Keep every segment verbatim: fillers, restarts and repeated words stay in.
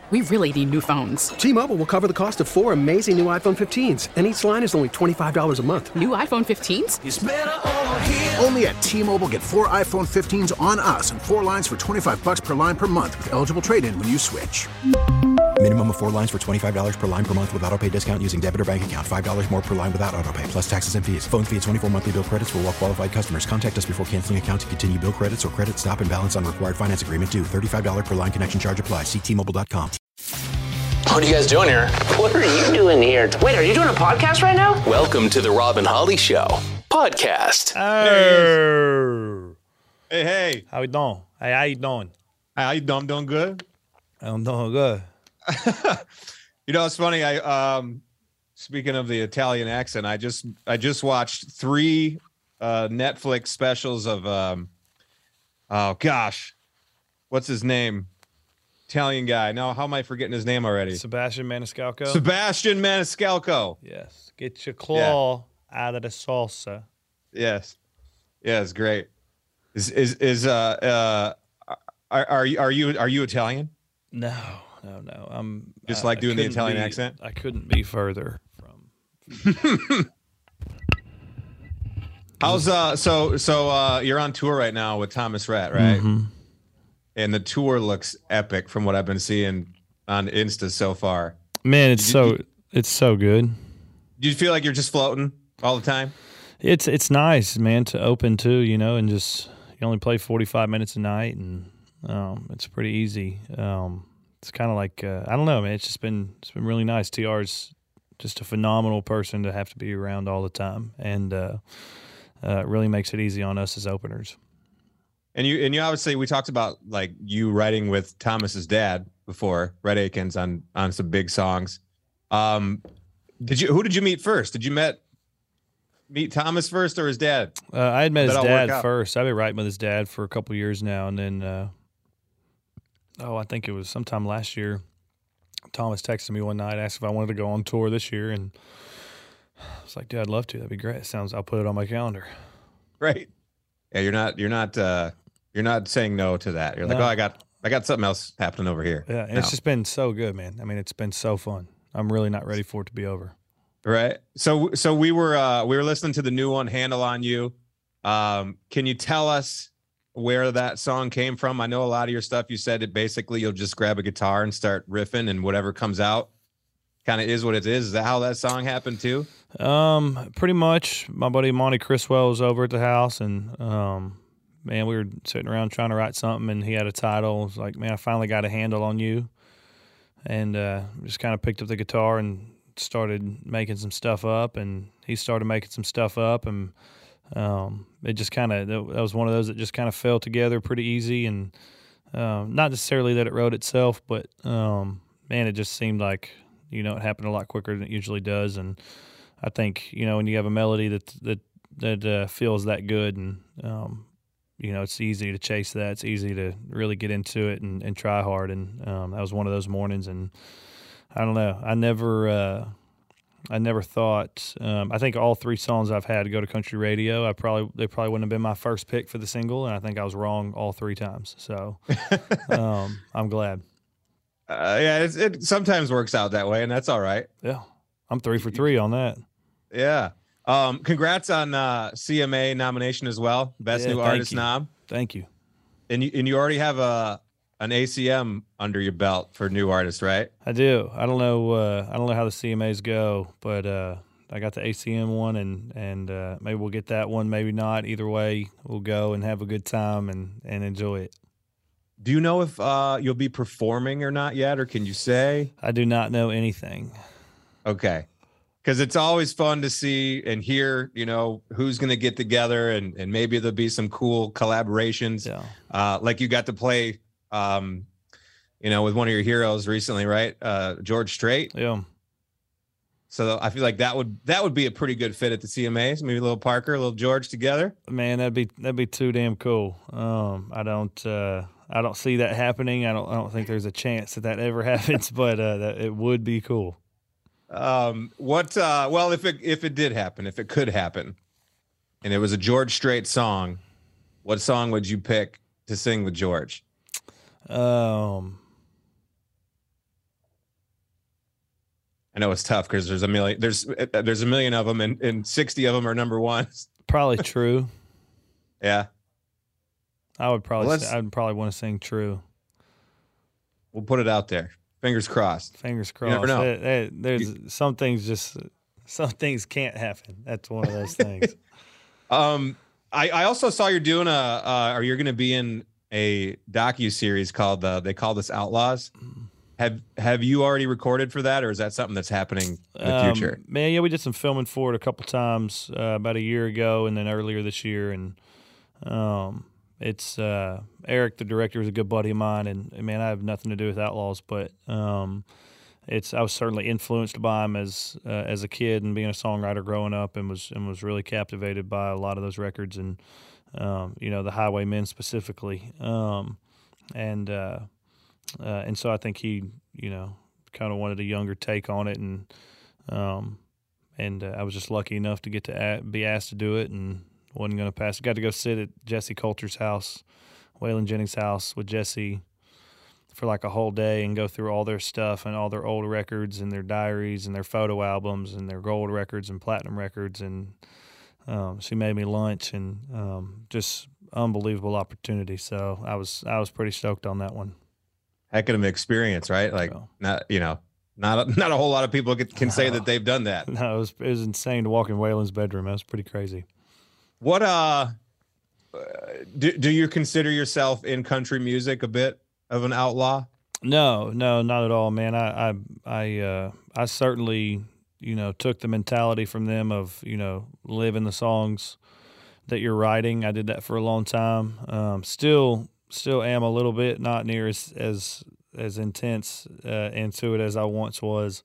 We really need new phones. T-Mobile will cover the cost of four amazing new iPhone fifteens, and each line is only twenty-five dollars a month. New iPhone fifteens? It's better over here. Only at T-Mobile, get four iPhone fifteens on us and four lines for twenty-five dollars per line per month with eligible trade-in when you switch. Minimum of four lines for twenty-five dollars per line per month with autopay discount using debit or bank account. five dollars more per line without autopay, plus taxes and fees. Phone fee at twenty-four monthly bill credits for well-qualified customers. Contact us before canceling account to continue bill credits or credit stop and balance on required finance agreement due. thirty-five dollars per line connection charge applies. See T Mobile dot com. What are you guys doing here? What are you doing here? Wait, are you doing a podcast right now? Welcome to the Rob and Holly Show podcast. Oh. Hey, hey. How you doing? Hey, how you doing? How you doing? I'm doing good. I'm doing good. You know, it's funny. I um, speaking of the Italian accent, I just I just watched three uh, Netflix specials of um, oh gosh, what's his name? Italian guy. No, how am I forgetting his name already? Sebastian Maniscalco. Sebastian Maniscalco. Yes. Get your claw yeah. out of the salsa. Yes. Yeah, it's great. Is is is uh uh are, are you are you are you Italian? No, no, no. I'm just uh, like doing the Italian be, accent. I couldn't be further from. How's uh so so uh you're on tour right now with Thomas Rhett, right? Mm-hmm. And the tour looks epic from what I've been seeing on Insta so far. Man, it's you, so you, it's so good. Do you feel like you're just floating all the time? It's it's nice, man, to open too, you know, and just you only play forty-five minutes a night, and um, it's pretty easy. Um, it's kind of like uh, I don't know, man. It's just been it's been really nice. T R's just a phenomenal person to have to be around all the time, and uh, uh, it really makes it easy on us as openers. And you and you obviously we talked about like you writing with Thomas's dad before, Rhett Akins, on on some big songs. Um, did you who did you meet first? Did you met meet Thomas first or his dad? Uh, I had met his dad first. I've been writing with his dad for a couple of years now, and then uh, oh, I think it was sometime last year. Thomas texted me one night, asked if I wanted to go on tour this year, and I was like, "Dude, I'd love to. That'd be great. It sounds. I'll put it on my calendar." Right. Yeah, you're not. You're not. Uh, You're not saying no to that. You're like, no. oh, I got, I got something else happening over here. Yeah, and no. it's just been so good, man. I mean, it's been so fun. I'm really not ready for it to be over. Right. So, so we were, uh, we were listening to the new one, "Handle on You." Um, can you tell us where that song came from? I know a lot of your stuff. You said it basically you'll just grab a guitar and start riffing, and whatever comes out, kind of is what it is. Is that how that song happened too? Um, pretty much. My buddy Monty Criswell was over at the house, and um. Man, we were sitting around trying to write something, and he had a title. It was like, man, I finally got a handle on you. And uh, just kind of picked up the guitar and started making some stuff up, and he started making some stuff up, and um, it just kind of, that was one of those that just kind of fell together pretty easy, and um, not necessarily that it wrote itself, but, um, man, it just seemed like, you know, it happened a lot quicker than it usually does, and I think, you know, when you have a melody that, that, that uh, feels that good, and, um, you know, it's easy to chase that. It's easy to really get into it and, and try hard. And um, that was one of those mornings. And I don't know. I never, uh, I never thought. Um, I think all three songs I've had to go to country radio. I probably they probably wouldn't have been my first pick for the single, and I think I was wrong all three times. So um, I'm glad. Uh, yeah, it's, it sometimes works out that way, and that's all right. Yeah, I'm three for three on that. Yeah. Um, congrats on uh, C M A nomination as well, Best yeah, New Artist nom. Thank you. And you and you already have a an A C M under your belt for New Artist, right? I do. I don't know. Uh, I don't know how the C M As go, but uh, I got the A C M one, and and uh, maybe we'll get that one. Maybe not. Either way, we'll go and have a good time and and enjoy it. Do you know if uh, you'll be performing or not yet, or can you say? I do not know anything. Okay. Because it's always fun to see and hear, you know, who's going to get together, and, and maybe there'll be some cool collaborations. Yeah. Uh, like you got to play, um, you know, with one of your heroes recently, right? Uh, George Strait. Yeah. So I feel like that would that would be a pretty good fit at the C M As. Maybe a little Parker, a little George together. Man, that'd be that'd be too damn cool. Um, I don't uh, I don't see that happening. I don't I don't think there's a chance that that ever happens, but uh, that, it would be cool. Um, what, uh, well, if it, if it did happen, if it could happen, and it was a George Strait song, what song would you pick to sing with George? Um, know it's tough because there's a million, there's there's a million of them, and, and sixty of them are number ones. Probably True. Yeah, I would probably well, say, I'd probably want to sing True. We'll put it out there. Fingers crossed. Fingers crossed. You never know. There- there- there's you, some things just some things can't happen. That's one of those things. um, I I also saw you're doing a uh, or you're going to be in a docu series called uh, they call this Outlaws. Have Have you already recorded for that, or is that something that's happening in the um, future? Man, yeah, we did some filming for it a couple times uh, about a year ago, and then earlier this year, and um, it's uh, Eric, the director, is a good buddy of mine, and, and man, I have nothing to do with Outlaws, but um, it's I was certainly influenced by him as uh, as a kid and being a songwriter growing up, and was and was really captivated by a lot of those records, and um, you know, the Highwaymen specifically, um, and. Uh, Uh, and so I think he, you know, kind of wanted a younger take on it, and um, and uh, I was just lucky enough to get to a- be asked to do it, and wasn't going to pass. Got to go sit at Jesse Coulter's house, Waylon Jennings' house, with Jesse for like a whole day and go through all their stuff and all their old records and their diaries and their photo albums and their gold records and platinum records, and um, she made me lunch, and um, just unbelievable opportunity. So I was I was pretty stoked on that one. Heck of an experience, right? Like, So. not you know, not a, not a whole lot of people can, can say that they've done that. No, it was it was insane to walk in Waylon's bedroom. That was pretty crazy. What uh, do do you consider yourself in country music a bit of an outlaw? No, no, not at all, man. I I I uh, I certainly, you know, took the mentality from them of, you know, living the songs that you're writing. I did that for a long time. Um, still. Still am a little bit, not near as as as intense uh, into it as I once was,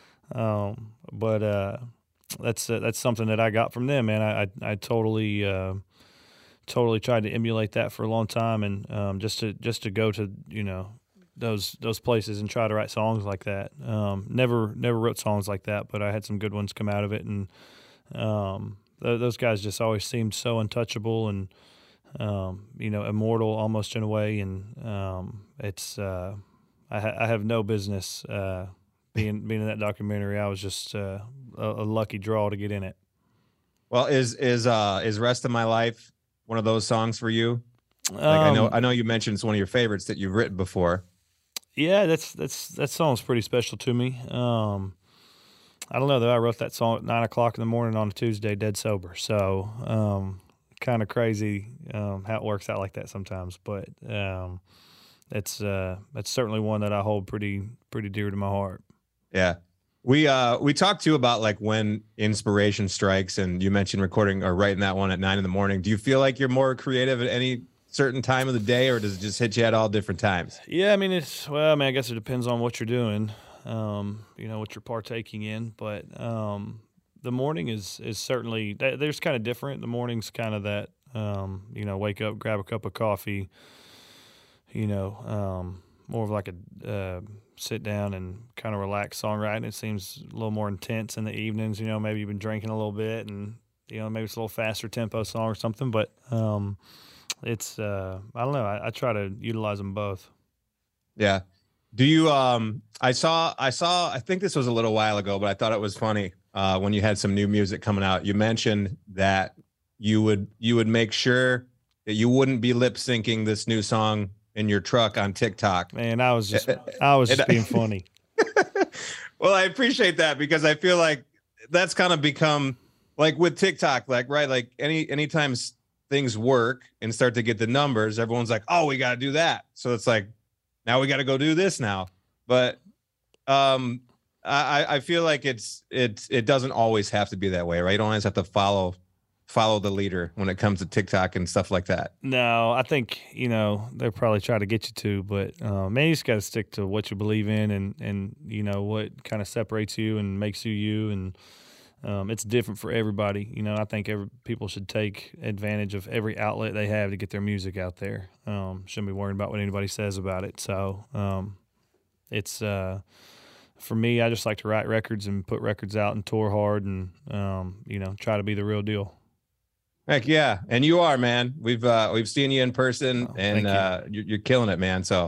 um, but uh, that's uh, that's something that I got from them, man. I I, I totally uh, totally tried to emulate that for a long time, and um, just to just to go to, you know, those those places and try to write songs like that. Um, never never wrote songs like that, but I had some good ones come out of it, and um, th- those guys just always seemed so untouchable and. Um, you know, immortal almost in a way, and um, it's uh, I, ha- I have no business uh, being being in that documentary. I was just uh, a, a lucky draw to get in it. Well, is is uh is Rest of My Life one of those songs for you? Like, um, I know I know you mentioned it's one of your favorites that you've written before. Yeah, that's that's that song's pretty special to me. Um, I don't know though. I wrote that song at nine o'clock in the morning on a Tuesday, dead sober. So. Um, kind of crazy um, how it works out like that sometimes, but um, it's uh, it's certainly one that I hold pretty pretty dear to my heart. Yeah, we uh we talked too about like when inspiration strikes, and you mentioned recording or writing that one at nine in the morning. Do you feel like you're more creative at any certain time of the day, or does it just hit you at all different times? Yeah, I mean it's well, I mean I guess it depends on what you're doing, um, you know, what you're partaking in, but. Um, The morning is is certainly there's kind of different. The morning's kind of that um, you know, wake up, grab a cup of coffee, you know, um, more of like a uh, sit down and kind of relax songwriting. It seems a little more intense in the evenings. You know, maybe you've been drinking a little bit, and you know maybe it's a little faster tempo song or something. But um, it's uh, I don't know. I, I try to utilize them both. Yeah. Do you? Um, I saw. I saw. I think this was a little while ago, but I thought it was funny. Uh, when you had some new music coming out, you mentioned that you would you would make sure that you wouldn't be lip syncing this new song in your truck on TikTok. Man, I was just I was just being funny. Well, I appreciate that because I feel like that's kind of become like with TikTok, like right, like any anytime things work and start to get the numbers, everyone's like, oh, we got to do that. So it's like now we got to go do this now. But um. I, I feel like it's it's it doesn't always have to be that way, right? You don't always have to follow follow the leader when it comes to TikTok and stuff like that. No, I think, you know, they'll probably try to get you to, but uh, man, you just got to stick to what you believe in, and, and you know, what kind of separates you and makes you you, and um, it's different for everybody. You know, I think every, people should take advantage of every outlet they have to get their music out there. Um, shouldn't be worrying about what anybody says about it. So um, it's uh, – for me, I just like to write records and put records out and tour hard, and um, you know, try to be the real deal. Heck yeah, and you are, man. We've uh, we've seen you in person, oh, and you. uh, you're, you're killing it, man. So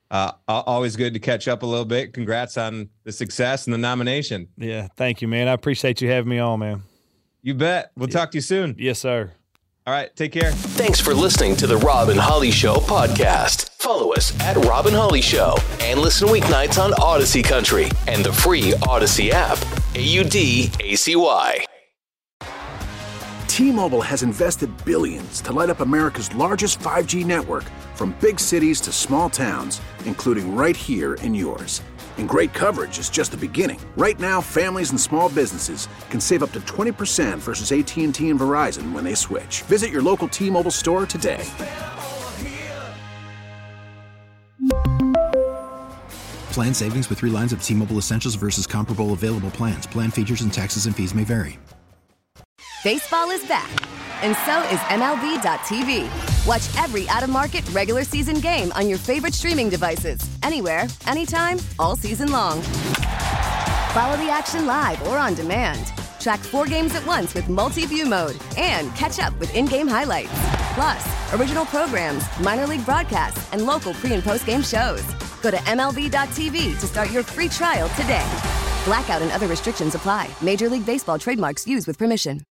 uh, always good to catch up a little bit. Congrats on the success and the nomination. Yeah, thank you, man. I appreciate you having me on, man. You bet. We'll talk to you soon. Yes, sir. All right, take care. Thanks for listening to the Rob and Holly Show podcast. Follow us at Rob and Holly Show and listen weeknights on Odyssey Country and the free Odyssey app. A U D A C Y. T-Mobile has invested billions to light up America's largest five G network, from big cities to small towns, including right here in yours. And great coverage is just the beginning. Right now, families and small businesses can save up to twenty percent versus A T and T and Verizon when they switch. Visit your local T-Mobile store today. Plan savings with three lines of T-Mobile Essentials versus comparable available plans. Plan features and taxes and fees may vary. Baseball is back, and so is M L B dot T V. Watch every out-of-market regular season game on your favorite streaming devices, anywhere, anytime, all season long. Follow the action live or on demand. Track four games at once with multi-view mode and catch up with in-game highlights. Plus, original programs, minor league broadcasts, and local pre- and post-game shows. Go to M L B dot T V to start your free trial today. Blackout and other restrictions apply. Major League Baseball trademarks used with permission.